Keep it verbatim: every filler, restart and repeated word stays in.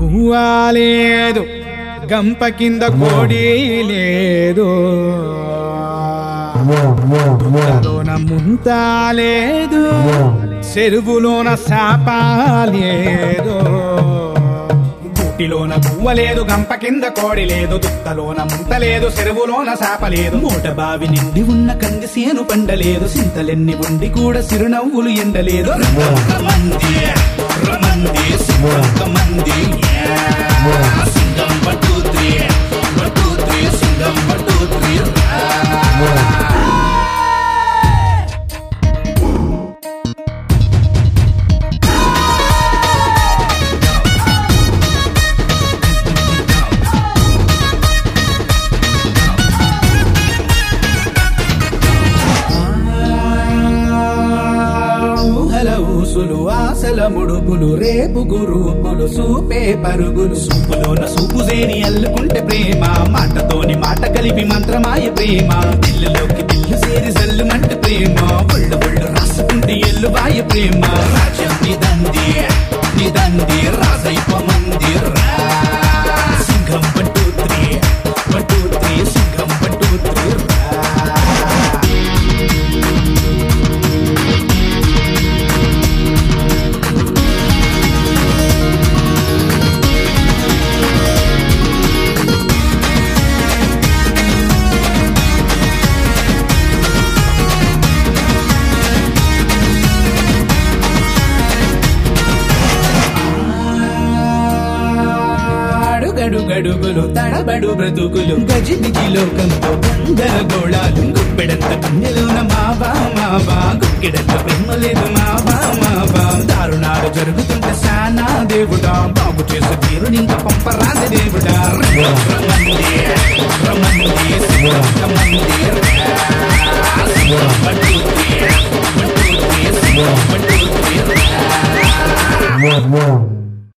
గువ్వా లేదు, గంప కింద కోడి లేదు, దుంతలోన ముంత లేదు, చెరువులోన శాప లేదు. గూటిలోన గువ్వ లేదు, గంప కింద కోడి లేదు, దుత్తలోన ముంత లేదు, చెరువులోన శాప లేదు. మూట బావి నిండి ఉన్న కంది సేను పండలేదు, సింతలెన్ని ఉండి కూడా సిరునవ్వులు ఎండలేదు. రమంది రమంది మంది సింగం పట్టు త్రీ పట్టు త్రీ సింగం పట్టు త్రీ. ఊసులు ఆశల ముడుపులు రేపు గురూపులు సూపే పరుగులు, సూపులోన సూపు చేరి అల్లుకుంటే ప్రేమ, మాటతోని మాట కలిపి మంత్రమాయ ప్రేమ, దిల్లులోకి దిల్లు చేరి జల్లుమంటే ప్రేమ, ఒళ్ళు ఒళ్ళు రాసుకుంటే ఎల్లువాయ ప్రేమ. రాజ్యం నిదంది నిదంది రాజైప మందిర్ సింహం పట్టు త్రీ పట్టు త్రీ సింహం పట్టు త్రీ. గడుగడుగులు తడబడు బ్రతుకులు గజిబిజి లోకంతో గందరగోళాలు, గుప్పెడంత కన్నెలోన మావా మావా, గుక్కెడంత ప్రేమ లేదు మావా మావా. దారుణాలు జరుగుతుంటే సానా దేవుడా, బాగు చేసే తీరు ఇంకా పంపరాది దేవుడా. రమంది రమంది పట్టు త్రీ పట్టు త్రీ పట్టు త్రీ.